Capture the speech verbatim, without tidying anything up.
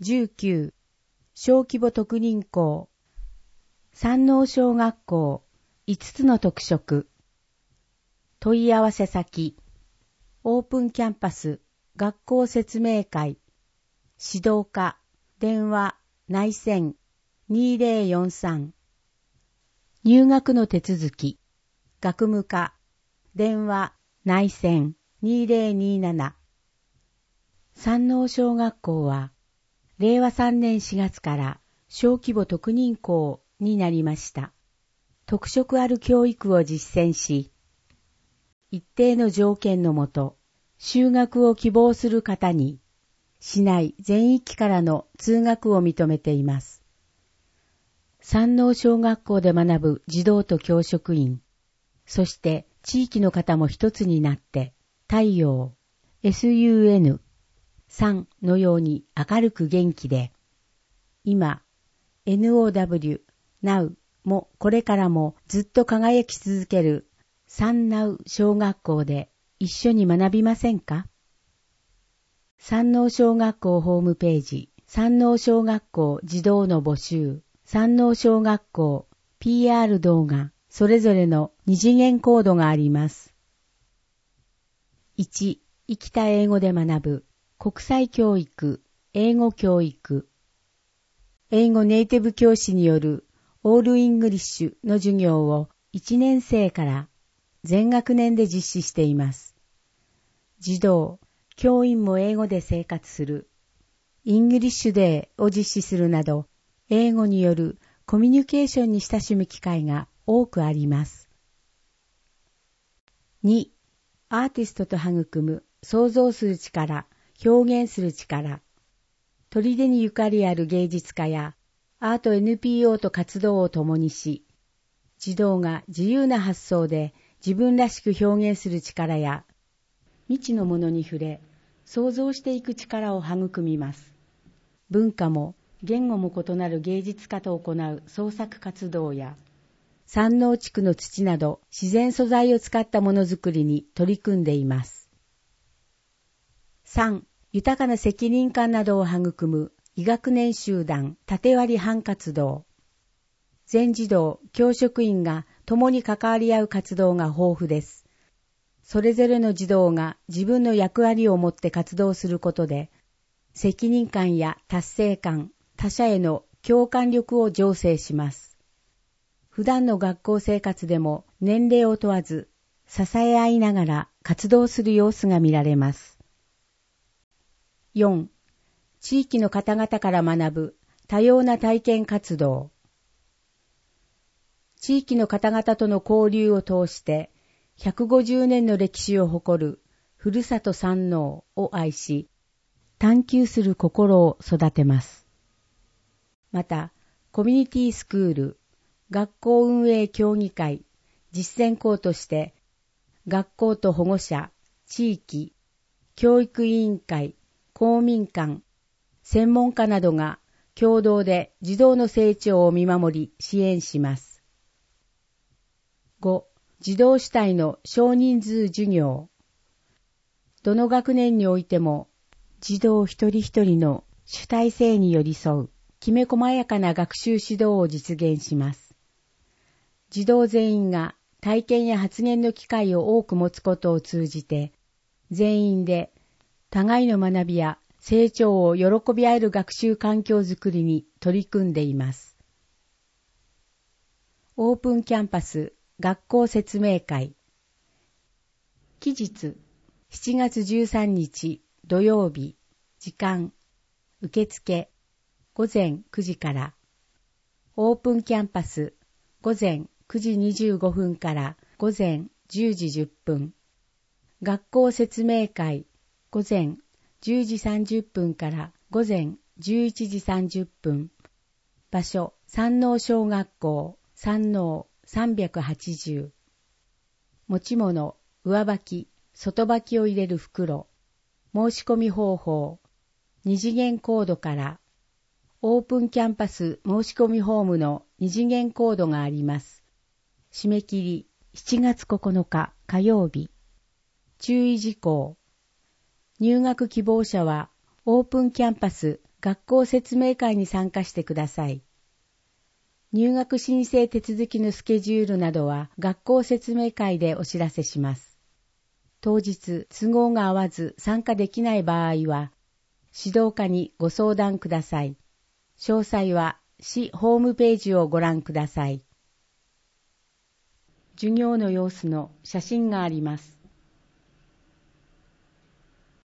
じゅうきゅう小規模特任校山王小学校いつつの特色問い合わせ先オープンキャンパス学校説明会指導課電話内線にぜろよんさん入学の手続き学務課電話内線にぜろになな山王小学校はれいわさんねんしがつから小規模特任校になりました。特色ある教育を実践し、一定の条件のもと、就学を希望する方に、市内全域からの通学を認めています。山王小学校で学ぶ児童と教職員、そして地域の方も一つになって、太陽、エスユーエヌ、さんのように明るく元気で、今、エヌオーダブリュー、Now もこれからもずっと輝き続ける山王小学校で一緒に学びませんか？山王小学校ホームページ、山王小学校児童の募集、山王小学校 ピーアール 動画、それぞれの二次元コードがあります。いち、生きた英語で学ぶ、国際教育、英語教育。英語ネイティブ教師によるオールイングリッシュの授業をいちねん生から全学年で実施しています。児童、教員も英語で生活する、イングリッシュデーを実施するなど、英語によるコミュニケーションに親しむ機会が多くあります。に、アーティストと育む想像する力、表現する力。砦にゆかりある芸術家やアート エヌピーオー と活動を共にし、児童が自由な発想で自分らしく表現する力や未知のものに触れ、想像していく力を育みます。文化も言語も異なる芸術家と行う創作活動や、山王地区の土など自然素材を使ったものづくりに取り組んでいます。さん、豊かな責任感などを育む医学年集団縦割り班活動。全児童、教職員が共に関わり合う活動が豊富です。それぞれの児童が自分の役割を持って活動することで、責任感や達成感、他者への共感力を醸成します。普段の学校生活でも年齢を問わず、支え合いながら活動する様子が見られます。よん、地域の方々から学ぶ多様な体験活動。地域の方々との交流を通してひゃくごじゅうねんの歴史を誇るふるさと山王を愛し、探求する心を育てます。また、コミュニティスクール、学校運営協議会、実践校として学校と保護者、地域、教育委員会、公民館、専門家などが共同で児童の成長を見守り支援します。ご、児童主体の少人数授業。どの学年においても児童一人一人の主体性に寄り添うきめ細やかな学習指導を実現します。児童全員が体験や発言の機会を多く持つことを通じて、全員で互いの学びや成長を喜び合える学習環境づくりに取り組んでいます。オープンキャンパス学校説明会。期日、しちがつじゅうさんにち土曜日、時間、受付、ごぜんくじから。オープンキャンパス、ごぜんくじにじゅうごふんからごぜんじゅうじじゅっぷん。学校説明会、ごぜんじゅうじさんじゅっぷんからごぜんじゅういちじさんじゅっぷん。場所、山王小学校、山王さんびゃくはちじゅう。持ち物、上履き、外履きを入れる袋。申し込み方法、二次元コードから、オープンキャンパス申し込みフォームの二次元コードがあります。締め切りしちがつここのか火曜日。注意事項。入学希望者はオープンキャンパス学校説明会に参加してください。入学申請手続きのスケジュールなどは学校説明会でお知らせします。当日都合が合わず参加できない場合は、指導課にご相談ください。詳細は市ホームページをご覧ください。授業の様子の写真があります。